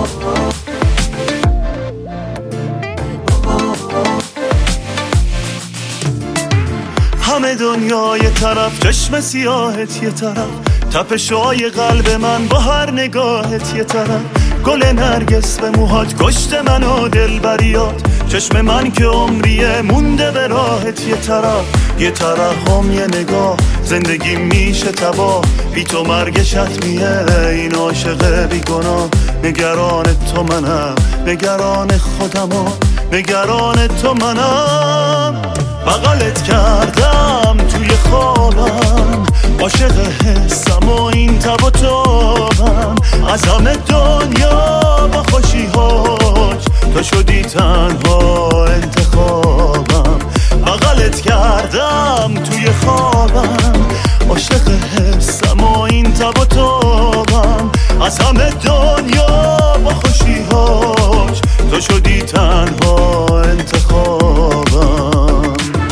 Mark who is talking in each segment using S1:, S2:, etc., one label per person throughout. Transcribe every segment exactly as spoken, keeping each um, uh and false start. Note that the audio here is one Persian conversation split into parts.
S1: همه دنیا یه طرف، چشم سیاهت یه طرف، تپشای قلب من با هر نگاهت یه طرف، گل نرگس به موهات کشت من و دلبریات، چشم من که عمریه مونده به راهت یه طرف، یه طرف هم یه نگاه، زندگی میشه تباه، بی تو مرگ شتمیه این عاشق بی گناه، نگران تو منم، نگران خودم، نگران تو منم، بغلت کردم توی خوابم، عاشق حسم و این تب و تابم، از همه دنیا با خوشیهاش تو شدی تنها انتخابم، بغلت کردم توی خوابم، عاشق حسم و این تب و تابم، از همه دنیا با خوشیهاش تو شدی تنها انتخابم.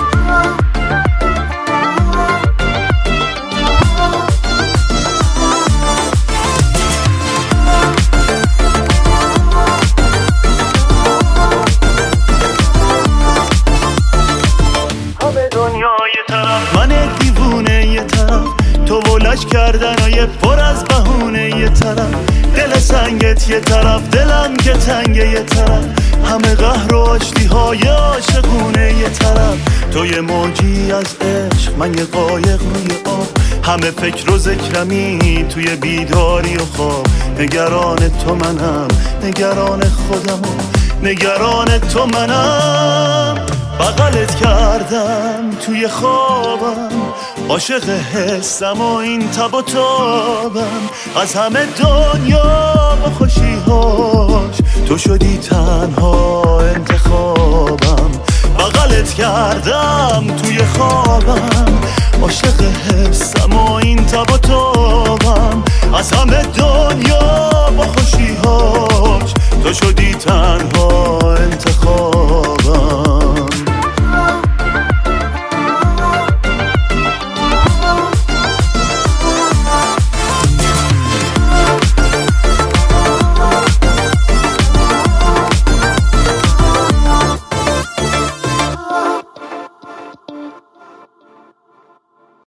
S1: من دیوونه یه طرف، تو ولش کردن و یه پر از بهونه یه طرف، دل سنگت یه طرف، دلم که تنگه یه طرف، همه قهر و آشتی های عاشقونه یه طرف، تو یه موجی از عشق، من یه قایق روی آب، همه فکر و ذکرمی توی بیداری و خواب، نگران تو منم، نگران خودم و نگران تو منم، بغلت کردم توی خوابم، عاشق حسم و این تب و تابم، از همه دنیا با خوشیهاش تو شدی تنها انتخابم، بغلت کردم توی خوابم،